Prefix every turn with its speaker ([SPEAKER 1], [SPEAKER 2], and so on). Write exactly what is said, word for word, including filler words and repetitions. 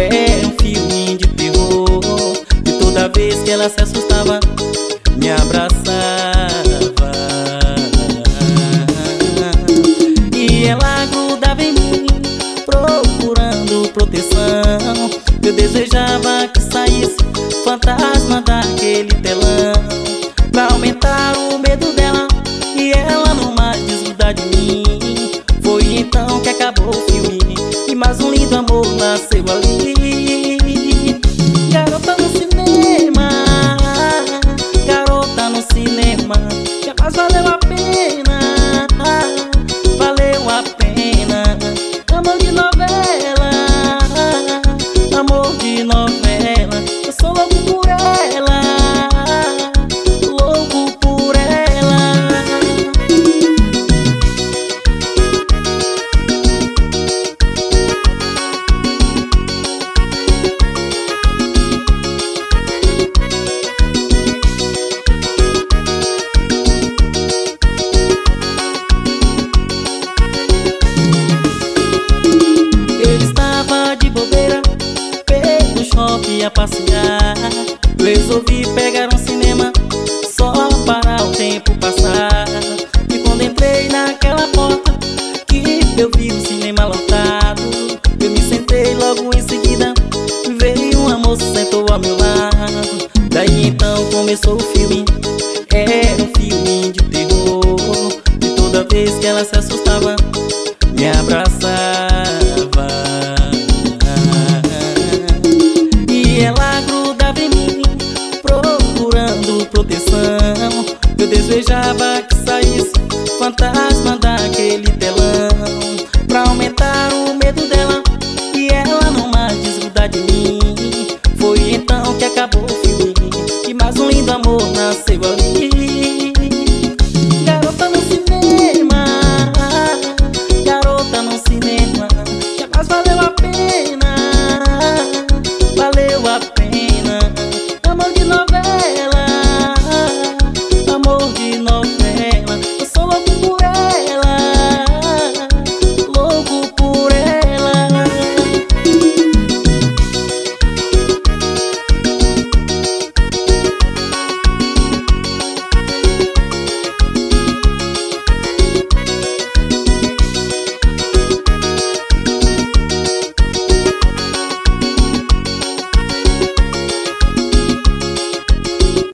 [SPEAKER 1] Era um filme de terror, e toda vez que ela se assustava, me abraçava. E ela grudava em mim, procurando proteção. Eu desejava que saísse fantasma daquele telão, pra aumentar o medo dela e ela não mais desgrudar de mim. Foi então que acabou o filme e mais um lindo amor nasceu ali. Garota no cinema, garota no cinema, jamais valeu a pena, valeu a pena. Amor de novela, amor de novela, eu sou louco por ela, louco por ela. Eu estava de bobeira pelo shopping a passear. Resolvi pegar um cinema só para o tempo passar. E quando entrei naquela porta que eu vi o cinema lotado, eu me sentei logo em seguida, veio uma moça e sentou ao meu lado. Daí então começou o filme, era um filme de terror, e toda vez que ela se assustava, me abraçava. E ela grudava em mim, procurando proteção. Eu desejava que saísse fantasma